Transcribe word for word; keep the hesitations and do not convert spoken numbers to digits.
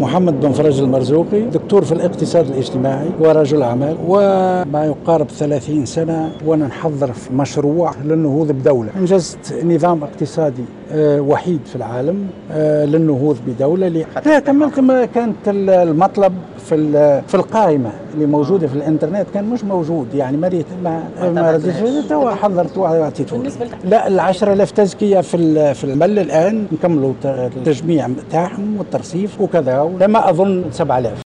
محمد بن فرج المرزوقي، دكتور في الاقتصاد الاجتماعي ورجل أعمال، وما يقارب ثلاثين سنة وأنا نحضر في مشروع للنهوض بدولة. أنجزت نظام اقتصادي وحيد في العالم للنهوض بدولة. لا كملت، ما كانت المطلب في في القائمة اللي موجودة في الانترنت كان مش موجود، يعني مريت ما ما رديتش، حضرت وعطيته. لا العشرة آلاف تزكية في في المل الآن نكملوا التجميع تاعهم والترصيف وكذا، لما أظن سبعة آلاف.